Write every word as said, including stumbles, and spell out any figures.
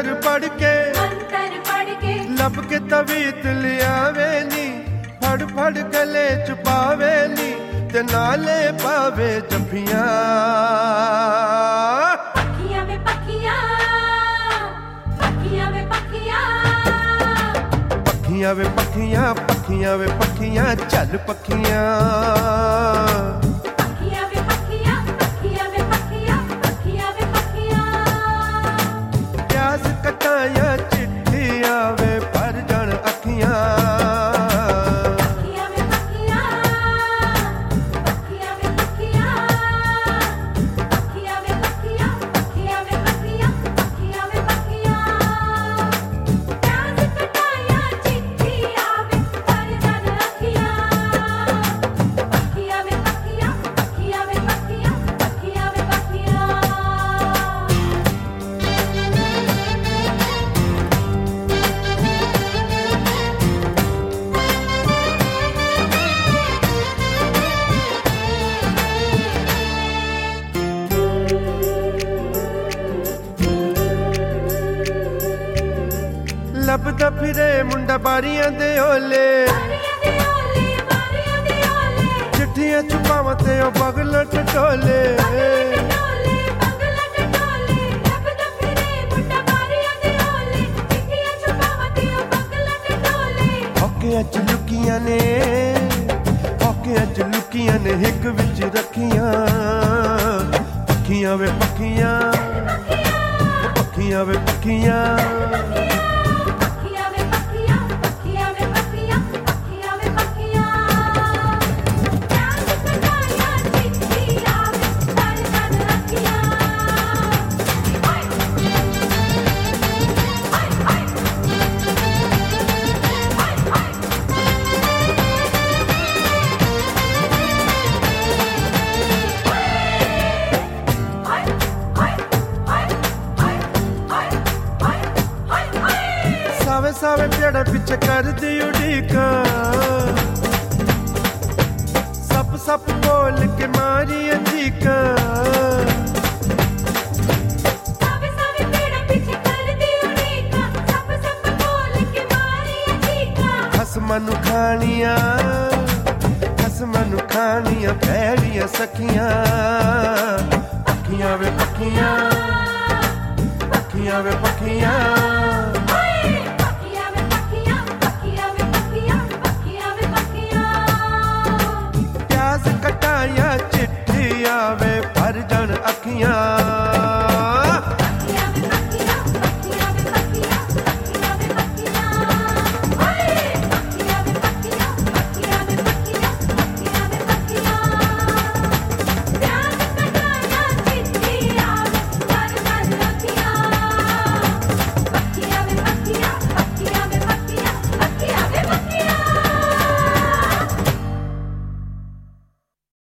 मंतर पढ़ के मंतर पढ़ के लब के तवीत लियावे नी, फड़ फड़ गले छुपावे नी, ते नाले पावे जफियां। पखियां वे पखियां, पखियां वे पखियां, पखियां वे पखियां, पखियां वे पखियां, चल पखियां। पखियां वे पखियां, पखियां वे पखियां, पखियां वे पखियां। प्यास कटाया चिट्ठी आवे पर जन अखियां। पखियां वे पखियां, पखियां वे पखियां, पखियां वे पखियां, पखियां वे पखियां, पखियां वे पखियां। प्यास कटाया चिट्ठी आवे पर जन अखियां। पखियां वे पखियां, पखियां वे पखियां, पखियां वे पखियां। ਲੱਭਦਾ ਫਿਰੇ ਮੁੰਡਾ ਬਾਰੀਆਂ ਦੇ ਓਲੇ, ਬਾਰੀਆਂ ਦੇ ਓਲੇ, ਬਾਰੀਆਂ ਦੇ ਓਲੇ, ਚਿੱਠੀਆਂ ਛੁਪਾਵਾਂ ਤੇ ਉਹ ਬਗਲ ਟਟੋਲੇ। ਟਟੋਲੇ, ਬਗਲਾ ਟਟੋਲੇ, ਲੱਭਦਾ ਫਿਰੇ ਮੁੰਡਾ ਬਾਰੀਆਂ ਦੇ ਓਲੇ, ਚਿੱਠੀਆਂ ਛੁਪਾਵਾਂ ਤੇ ਉਹ ਬਗਲਾ ਟਟੋਲੇ। ਹੌਕਿਆਂ ਚ ਲੁਕੀਆਂ ਨੇ, ਹੌਕਿਆਂ ਚ ਲੁਕੀਆਂ ਨੇ ਹਿੱਕ ਵਿੱਚ ਰੱਖੀਆਂ। ਪੱਖੀਆਂ ਵੇ ਪੱਖੀਆਂ, ਪੱਖੀਆਂ ਵੇ ਪੱਖੀਆਂ। ਪੱਖੀਆਂ ਵੇ ਪੱਖੀਆਂ, ਪੱਖੀਆਂ ਵੇ ਪੱਖੀਆਂ, ਪੱਖੀਆਂ ਵੇ ਪੱਖੀਆਂ। ਪਿਆਸ ਕਟਾਇਆ ਚਿੱਠੀ ਆਵੇ ਪਰ ਜਨ ਅਖੀਆਂ। ਹਾਏ ਹਾਏ ਹਾਏ ਹਾਏ ਸਾਵੇ ਸਾਵੇ ਪੇੜਾ ਪਿੱਛੇ ਕਰਦੀ ਉਡੀਕ, ਸੱਪ ਸੱਪ ਬੋਲ ਕੇ ਮਾਰੀ ਚੀਕ। ਸਾਵੇ ਸਾਵੇ ਪੇੜਾ ਪਿੱਛੇ ਕਰਦੀ ਉਡੀਕ, ਸੱਪ ਸੱਪ ਬੋਲ ਕੇ ਮਾਰੀਆਂ ਚੀਕਾਂ। ਖਸਮਾਂ ਨੂੰ ਖਾਣੀਆਂ, ਖਸਮਾਂ ਨੂੰ ਖਾਣੀਆਂ ਭੈੜੀਆਂ ਸਖੀਆਂ। ਪੱਖੀਆਂ ਵੇ ਪੱਖੀਆਂ, ਪੱਖੀਆਂ ਵੇ ਪੱਖੀਆਂ।